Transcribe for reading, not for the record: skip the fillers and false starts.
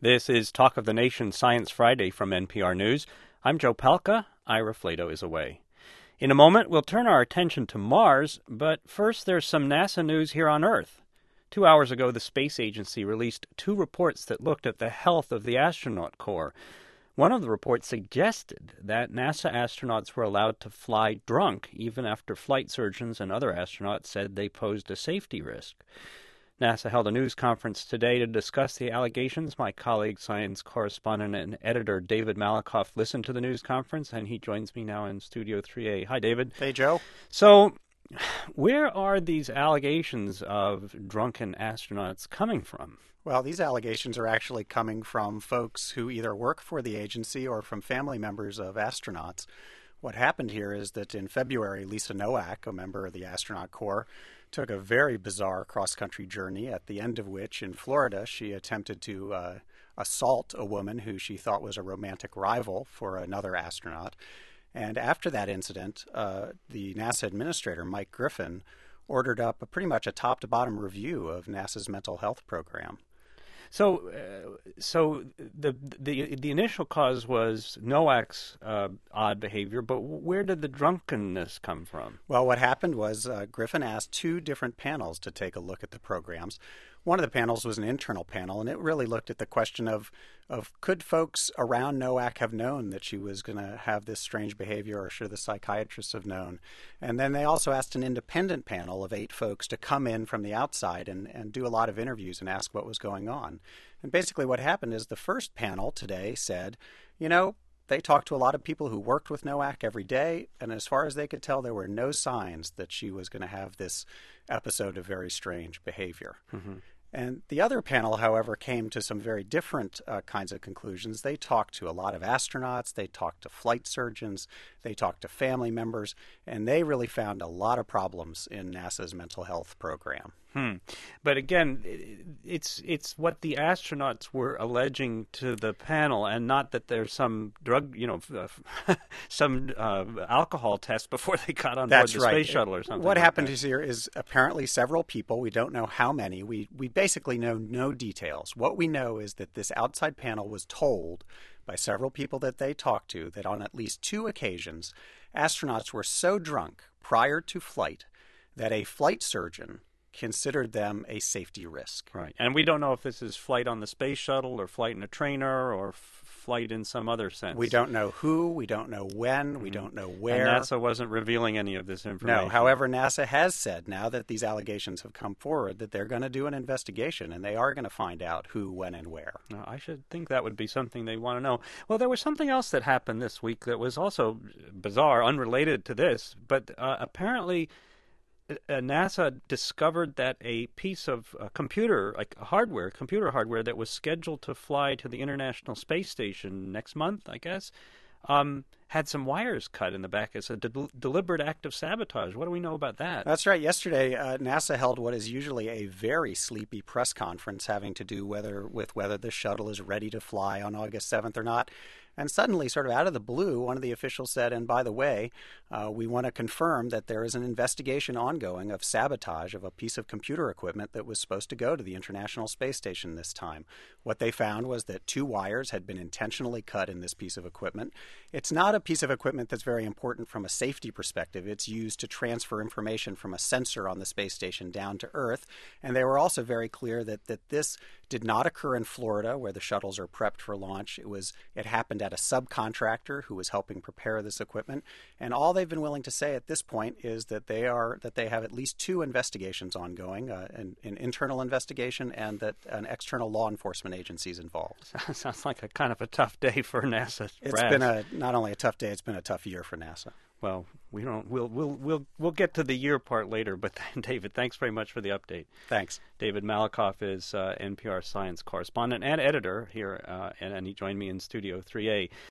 This is Talk of the Nation Science Friday from NPR News. I'm Joe Palca. Ira Flato is away. In a moment, we'll turn our attention to Mars, but first there's some NASA news here on Earth. 2 hours ago, the space agency released 2 reports that looked at the health of the astronaut corps. One of the reports suggested that NASA astronauts were allowed to fly drunk, even after flight surgeons and other astronauts said they posed a safety risk. NASA held a news conference today to discuss the allegations. My colleague, science correspondent and editor David Malakoff, listened to the news conference, and he joins me now in Studio 3A. Hi, David. Hey, Joe. So, where are these allegations of drunken astronauts coming from? Well, these allegations are actually coming from folks who either work for the agency or from family members of astronauts. What happened here is that in February, Lisa Nowak, a member of the astronaut corps, took a very bizarre cross-country journey, at the end of which, in Florida, she attempted to assault a woman who she thought was a romantic rival for another astronaut. And after that incident, the NASA administrator, Mike Griffin, ordered up pretty much a top-to-bottom review of NASA's mental health program. So the initial cause was Nowak's odd behavior, but where did the drunkenness come from? Well, what happened was Griffin asked 2 different panels to take a look at the programs. One of the panels was an internal panel, and it really looked at the question of could folks around Nowak have known that she was going to have this strange behavior, or should the psychiatrists have known? And then they also asked an independent panel of 8 folks to come in from the outside and do a lot of interviews and ask what was going on. And basically what happened is the first panel today said, they talked to a lot of people who worked with Nowak every day, and as far as they could tell, there were no signs that she was going to have this episode of very strange behavior. Mm-hmm. And the other panel, however, came to some very different kinds of conclusions. They talked to a lot of astronauts, they talked to flight surgeons, they talked to family members, and they really found a lot of problems in NASA's mental health program. But again, it's what the astronauts were alleging to the panel, and not that there's some drug, some alcohol test before they got on board the space shuttle or something. What happened here is apparently several people, we don't know how many, we basically know no details. What we know is that this outside panel was told by several people that they talked to that on at least 2 occasions, astronauts were so drunk prior to flight that a flight surgeon considered them a safety risk. Right. And we don't know if this is flight on the space shuttle or flight in a trainer or flight in some other sense. We don't know who, we don't know when, we don't know where. And NASA wasn't revealing any of this information. No. However, NASA has said, now that these allegations have come forward, that they're going to do an investigation and they are going to find out who, when, and where. I should think that would be something they want to know. Well, there was something else that happened this week that was also bizarre, unrelated to this, but apparently NASA discovered that a piece of computer hardware that was scheduled to fly to the International Space Station next month, I guess, had some wires cut in the back. It's a deliberate act of sabotage. What do we know about that? That's right. Yesterday, NASA held what is usually a very sleepy press conference having to do with whether the shuttle is ready to fly on August 7th or not. And suddenly, sort of out of the blue, one of the officials said, and by the way, we want to confirm that there is an investigation ongoing of sabotage of a piece of computer equipment that was supposed to go to the International Space Station this time. What they found was that 2 wires had been intentionally cut in this piece of equipment. It's not a piece of equipment that's very important from a safety perspective. It's used to transfer information from a sensor on the space station down to Earth. And they were also very clear that this did not occur in Florida, where the shuttles are prepped for launch. It happened at a subcontractor who was helping prepare this equipment. And all they've been willing to say at this point is that they have at least 2 investigations ongoing, an internal investigation and that an external law enforcement agency is involved. Sounds like a kind of a tough day for NASA. It's been not only a tough day, it's been a tough year for NASA. Well, we'll get to the year part later, but David, thanks very much for the update. Thanks. David Malakoff is NPR science correspondent and editor here, and he joined me in Studio 3A.